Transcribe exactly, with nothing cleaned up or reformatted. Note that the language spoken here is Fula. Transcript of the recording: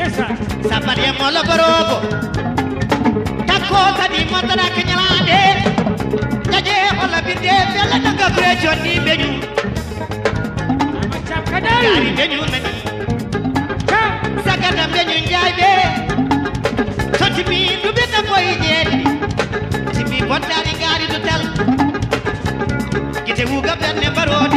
Sapare molla barogo Takko kadi montana kenyalande Jaje holla binde bella daga kure jonni beñu Amachap kadal Gari beñu nani Sagana beñu njaybe Soti mi dubbe da boy jeedi Timi bontari gari du tel Gite wuga benne barodi